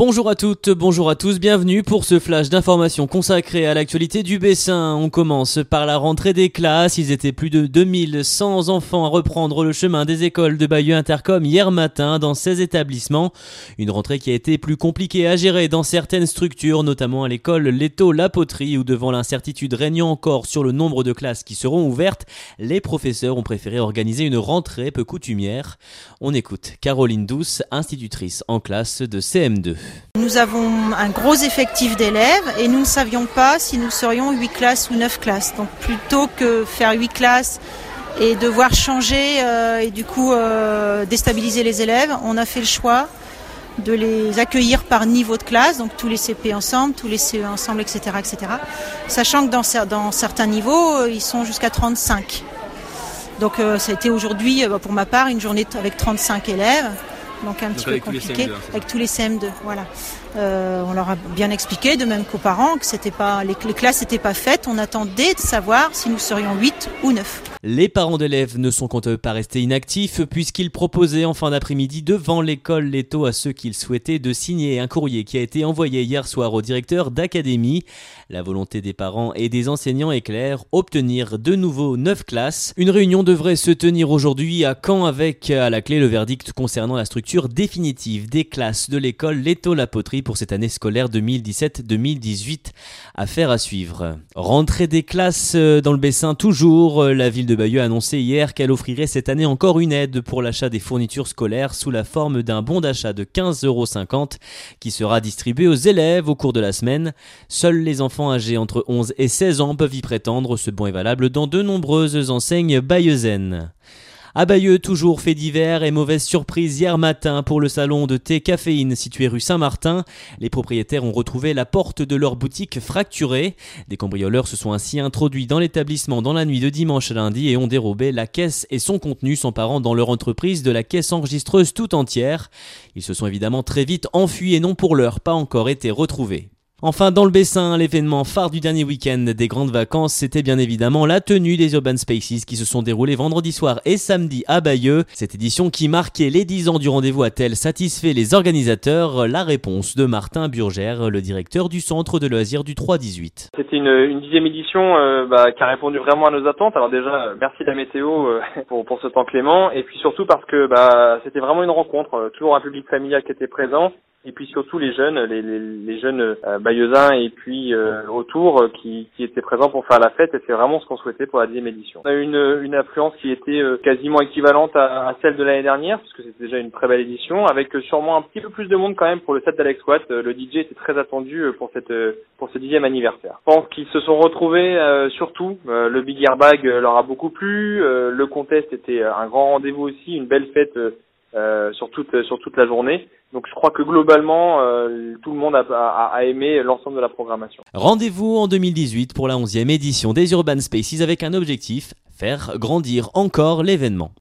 Bonjour à toutes, bonjour à tous, bienvenue pour ce flash d'informations consacré à l'actualité du Bessin. On commence par la rentrée des classes. Ils étaient plus de 2100 enfants à reprendre le chemin des écoles de Bayeux Intercom hier matin dans 16 établissements. Une rentrée qui a été plus compliquée à gérer dans certaines structures, notamment à l'école Leto-La Poterie, où devant l'incertitude régnant encore sur le nombre de classes qui seront ouvertes, les professeurs ont préféré organiser une rentrée peu coutumière. On écoute Caroline Douce, institutrice en classe de CM2. Nous avons un gros effectif d'élèves et nous ne savions pas si nous serions 8 classes ou 9 classes. Donc plutôt que faire 8 classes et devoir changer et du coup déstabiliser les élèves, on a fait le choix de les accueillir par niveau de classe, donc tous les CP ensemble, tous les CE ensemble, etc. etc. Sachant que dans certains niveaux, ils sont jusqu'à 35. Donc ça a été aujourd'hui, pour ma part, une journée avec 35 élèves. Donc un petit peu compliqué avec tous les CM2, voilà. On leur a bien expliqué, de même qu'aux parents, que les classes n'étaient pas faites. On attendait de savoir si nous serions 8 ou 9. Les parents d'élèves ne sont quant à eux pas restés inactifs puisqu'ils proposaient en fin d'après-midi devant l'école Leto à ceux qu'ils souhaitaient de signer un courrier qui a été envoyé hier soir au directeur d'académie. La volonté des parents et des enseignants est claire, obtenir de nouveau 9 classes. Une réunion devrait se tenir aujourd'hui à Caen avec à la clé le verdict concernant la structure définitive des classes de l'école Leto-La Poterie pour cette année scolaire 2017-2018. Affaire à suivre. Rentrée des classes dans le Bessin toujours. La ville de Bayeux a annoncé hier qu'elle offrirait cette année encore une aide pour l'achat des fournitures scolaires sous la forme d'un bon d'achat de 15,50 € qui sera distribué aux élèves au cours de la semaine. Seuls les enfants âgés entre 11 et 16 ans peuvent y prétendre. Ce bon est valable dans de nombreuses enseignes bayeuxaines. À Bayeux, toujours fait divers et mauvaise surprise hier matin pour le salon de thé Caféine situé rue Saint-Martin. Les propriétaires ont retrouvé la porte de leur boutique fracturée. Des cambrioleurs se sont ainsi introduits dans l'établissement dans la nuit de dimanche à lundi et ont dérobé la caisse et son contenu, s'emparant dans leur entreprise de la caisse enregistreuse tout entière. Ils se sont évidemment très vite enfuis et n'ont pour l'heure pas encore été retrouvés. Enfin, dans le Bessin, l'événement phare du dernier week-end des grandes vacances, c'était bien évidemment la tenue des Urban Spaces qui se sont déroulés vendredi soir et samedi à Bayeux. Cette édition qui marquait les 10 ans du rendez-vous a-t-elle satisfait les organisateurs? La réponse de Martin Burgère, le directeur du centre de loisirs du 3-18. C'était une 10e édition qui a répondu vraiment à nos attentes. Alors déjà, merci la météo pour ce temps clément, et puis surtout parce que c'était vraiment une rencontre, toujours un public familial qui était présent. Et puis surtout les jeunes, les jeunes bayeuxins et puis autour qui étaient présents pour faire la fête, et c'est vraiment ce qu'on souhaitait pour la 10e édition. On a eu une affluence qui était quasiment équivalente à celle de l'année dernière, puisque c'était déjà une très belle édition, avec sûrement un petit peu plus de monde quand même pour le set d'Alex Watt. Le DJ était très attendu pour ce 10e anniversaire. Je pense qu'ils se sont retrouvés surtout. Le Big Airbag leur a beaucoup plu. Le contest était un grand rendez-vous aussi, une belle fête sur toute la journée. Donc je crois que globalement, tout le monde a aimé l'ensemble de la programmation. Rendez-vous en 2018 pour la 11e édition des Urban Spaces avec un objectif, faire grandir encore l'événement.